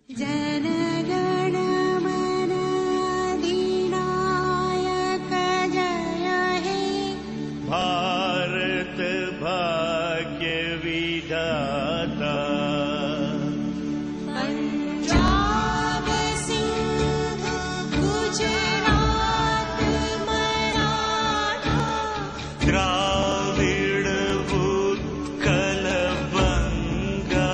जनगण मन अधिनायक जय हे। भारत भाग्य विधाता पंजाब सिंध गुजरात मराठा द्राविड़ उत्कल बंगा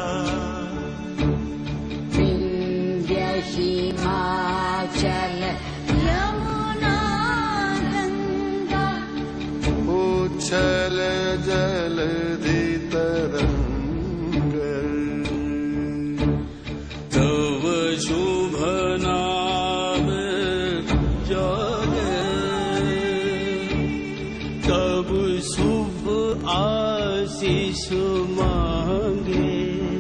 विंध्य हिमाचल यमुना गंगा उच्छल जलधि तरंग तव शुभ नाम जागे तब शुभ आशीष मांगे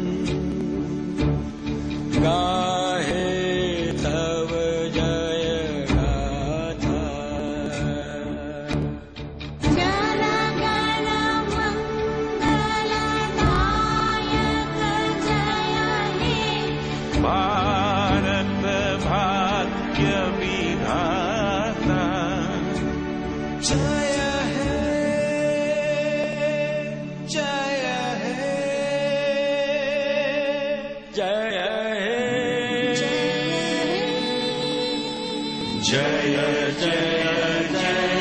गाहे तव जय गाथा जनगण मंगलदायक जय हे। भारत भाग्य विधाता जय हे जय हे जय हे जय जय जय